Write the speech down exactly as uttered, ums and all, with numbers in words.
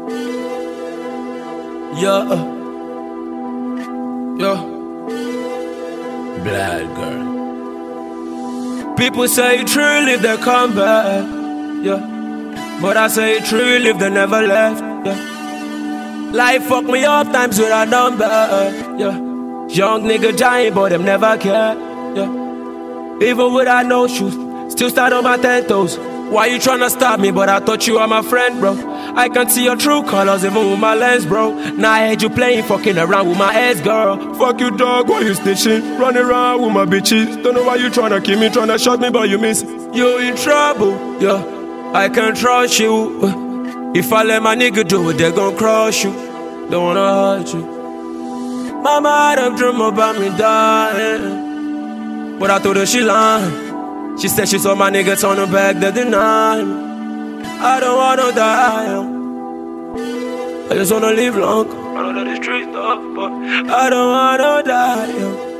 Yeah, yeah. Black girl. People say true live they come back, yeah. But I say true live they never left, yeah. Life fuck me up times with a number, yeah. Young nigga dying but them never care, yeah. Even without no shoes, still stand on my ten toes. Why you tryna stop me? But I thought you were my friend, bro. I can see your true colors even with my lens, bro. Now I heard you playing fucking around with my ex, girl. Fuck you, dog, why you snitching? Running around with my bitches. Don't know why you tryna kill me, tryna shot me, but you miss. You in trouble, yeah. I can't trust you. If I let my nigga do it, they gon' crush you. Don't wanna hurt you. Mama, them dream about me dying, but I told her she lying. She said she saw my nigga turn her back, they deny me. I don't wanna die, I just wanna live long. I know that it's street stuff, but I don't wanna die.